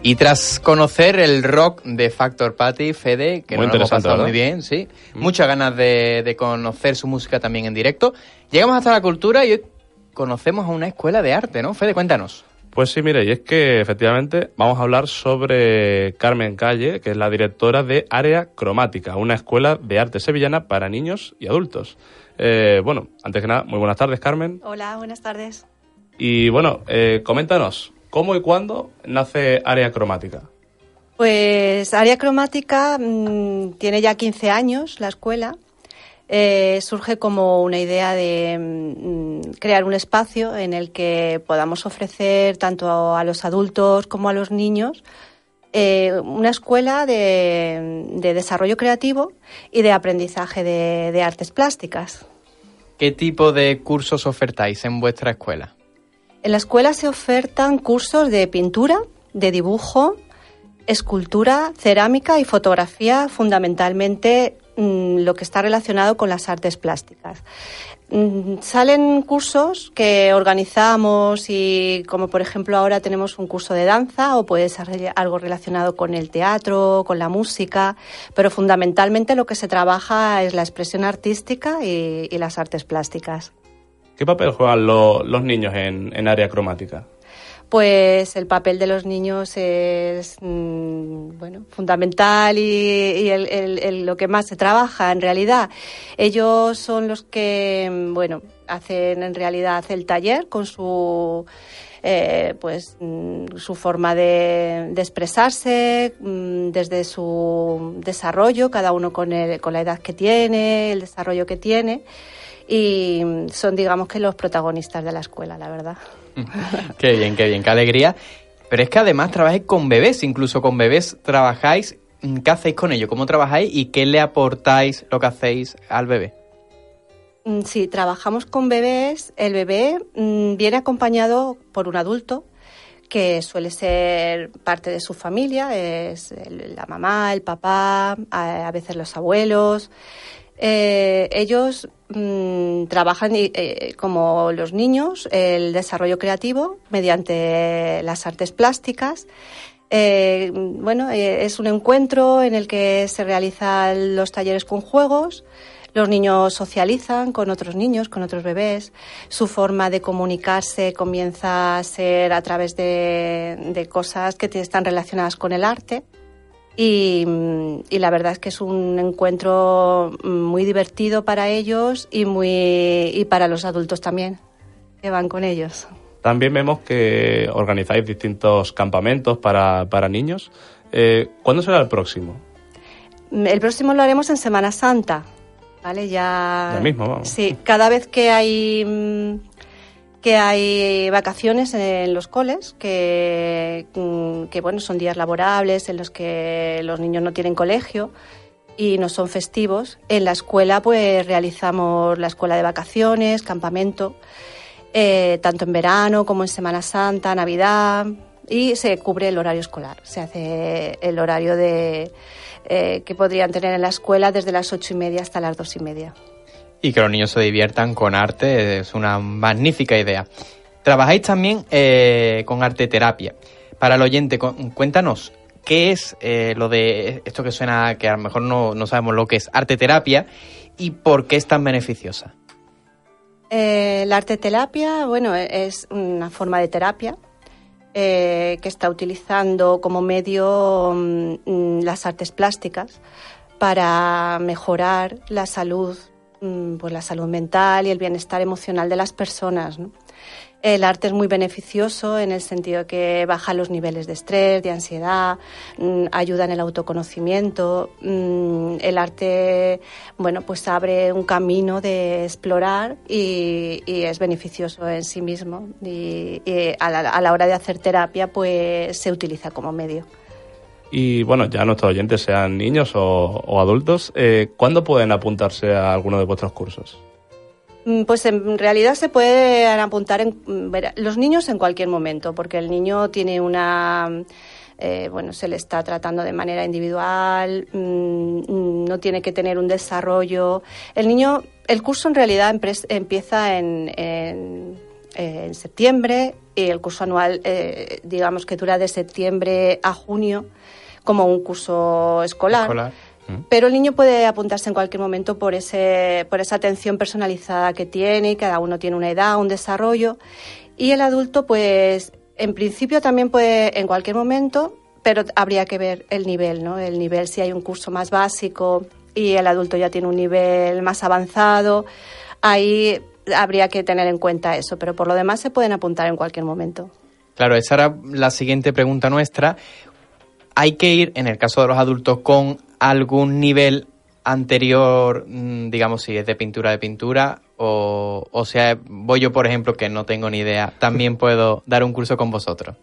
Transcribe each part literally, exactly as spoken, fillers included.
Y tras conocer el rock de Factor Party, Fede, que nos lo hemos pasado muy bien, sí, mm. muchas ganas de, de conocer su música también en directo, llegamos hasta la cultura y hoy conocemos a una escuela de arte, ¿no? Fede, cuéntanos. Pues sí, mire, y es que efectivamente vamos a hablar sobre Carmen Calle, que es la directora de Área Cromática, una escuela de arte sevillana para niños y adultos. Eh, bueno, antes que nada, muy buenas tardes, Carmen. Hola, buenas tardes. Y bueno, eh, coméntanos, ¿cómo y cuándo nace Área Cromática? Pues Área Cromática mmm, tiene ya quince años, la escuela. Eh, surge como una idea de mmm, crear un espacio en el que podamos ofrecer tanto a los adultos como a los niños eh, una escuela de, de desarrollo creativo y de aprendizaje de, de artes plásticas. ¿Qué tipo de cursos ofertáis en vuestra escuela? En la escuela se ofertan cursos de pintura, de dibujo, escultura, cerámica y fotografía, fundamentalmente mmm, lo que está relacionado con las artes plásticas. Mmm, salen cursos que organizamos y, como por ejemplo ahora tenemos un curso de danza, o puede ser algo relacionado con el teatro, con la música, pero fundamentalmente lo que se trabaja es la expresión artística y, y las artes plásticas. ¿Qué papel juegan lo, los niños en, en Área Cromática? Pues el papel de los niños es mmm, bueno, fundamental y, y el, el, el, lo que más se trabaja en realidad. Ellos son los que bueno, hacen en realidad el taller con su eh, pues mmm, su forma de, de expresarse, mmm, desde su desarrollo, cada uno con, el, con la edad que tiene, el desarrollo que tiene. Y son, digamos, que los protagonistas de la escuela, la verdad. Qué bien, qué bien, qué alegría. Pero es que además trabajáis con bebés, incluso con bebés trabajáis. ¿Qué hacéis con ellos? ¿Cómo trabajáis y qué le aportáis lo que hacéis al bebé? Sí, trabajamos con bebés. El bebé mmm, viene acompañado por un adulto que suele ser parte de su familia, es la mamá, el papá, a, a veces los abuelos. Eh, ellos mmm, trabajan eh, como los niños el desarrollo creativo mediante las artes plásticas. Eh, bueno, eh, es un encuentro en el que se realizan los talleres con juegos. Los niños socializan con otros niños, con otros bebés. Su forma de comunicarse comienza a ser a través de, de cosas que están relacionadas con el arte. Y, y la verdad es que es un encuentro muy divertido para ellos y muy y para los adultos también, que van con ellos. También vemos que organizáis distintos campamentos para, para niños. Eh, ¿Cuándo será el próximo? El próximo lo haremos en Semana Santa, ¿vale? Ya, ya mismo, vamos. Sí, cada vez que hay... que hay vacaciones en los coles, que, que bueno, son días laborables en los que los niños no tienen colegio y no son festivos. En la escuela pues realizamos la escuela de vacaciones, campamento, eh, tanto en verano como en Semana Santa, Navidad, y se cubre el horario escolar. Se hace el horario de eh, que podrían tener en la escuela desde las ocho y media hasta las dos y media. Y que los niños se diviertan con arte es una magnífica idea. Trabajáis también eh, con arteterapia. Para el oyente, cuéntanos, ¿qué es eh, lo de esto que suena, que a lo mejor no, no sabemos lo que es arteterapia y por qué es tan beneficiosa? Eh, la arteterapia, bueno, es una forma de terapia eh, que está utilizando como medio mm, las artes plásticas para mejorar la salud, pues la salud mental y el bienestar emocional de las personas, ¿no? El arte es muy beneficioso en el sentido de que baja los niveles de estrés, de ansiedad, mmm, ayuda en el autoconocimiento. Mmm, el arte, bueno, pues abre un camino de explorar y, y es beneficioso en sí mismo. Y, y a, la, a la hora de hacer terapia, pues se utiliza como medio. Y bueno, ya nuestros oyentes sean niños o, o adultos, eh, ¿cuándo pueden apuntarse a alguno de vuestros cursos? Pues en realidad se pueden apuntar en, los niños en cualquier momento, porque el niño tiene una... Eh, bueno, se le está tratando de manera individual, mmm, no tiene que tener un desarrollo. El niño, el curso en realidad empieza en, en, eh, en septiembre, y el curso anual, eh, digamos que dura de septiembre a junio, como un curso escolar. Escolar. Pero el niño puede apuntarse en cualquier momento por ese, por esa atención personalizada que tiene, y cada uno tiene una edad, un desarrollo. Y el adulto, pues, en principio también puede en cualquier momento, pero habría que ver el nivel, ¿no? El nivel, si hay un curso más básico y el adulto ya tiene un nivel más avanzado, ahí habría que tener en cuenta eso, pero por lo demás se pueden apuntar en cualquier momento. Claro, esa era la siguiente pregunta nuestra. ¿Hay que ir, en el caso de los adultos, con algún nivel anterior, digamos, si es de pintura de pintura, o, o sea, voy yo, por ejemplo, que no tengo ni idea, también puedo dar un curso con vosotros?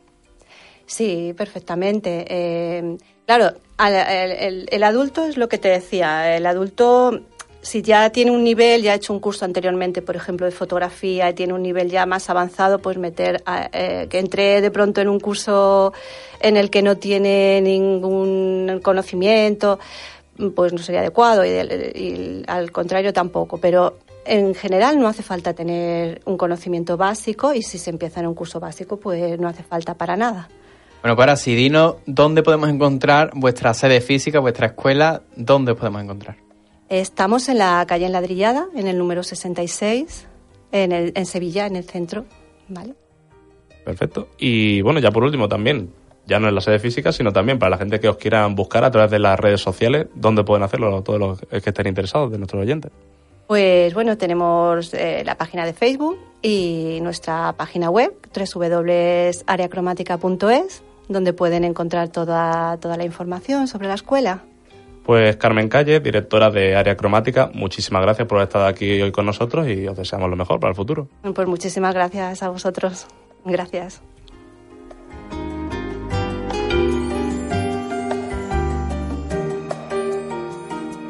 Sí, perfectamente. Eh, claro, al, el, el, el adulto es lo que te decía, el adulto, si ya tiene un nivel, ya ha hecho un curso anteriormente, por ejemplo, de fotografía, y tiene un nivel ya más avanzado, pues meter, a, eh, que entre de pronto en un curso en el que no tiene ningún conocimiento, pues no sería adecuado, y, y al contrario tampoco, pero en general no hace falta tener un conocimiento básico, y si se empieza en un curso básico, pues no hace falta para nada. Bueno, pues ahora sí, dinos dónde podemos encontrar vuestra sede física, vuestra escuela, dónde podemos encontrar. Estamos en la calle Enladrillada, en el número sesenta y seis, en, el, en Sevilla, en el centro, ¿vale? Perfecto. Y bueno, ya por último también, ya no en la sede física, sino también para la gente que os quieran buscar a través de las redes sociales, ¿dónde pueden hacerlo todos los que estén interesados de nuestros oyentes? Pues bueno, tenemos eh, la página de Facebook y nuestra página web, doble u doble u doble u punto area cromática punto es, donde pueden encontrar toda, toda la información sobre la escuela. Pues Carmen Calle, directora de Área Cromática, muchísimas gracias por estar aquí hoy con nosotros y os deseamos lo mejor para el futuro. Pues muchísimas gracias a vosotros. Gracias.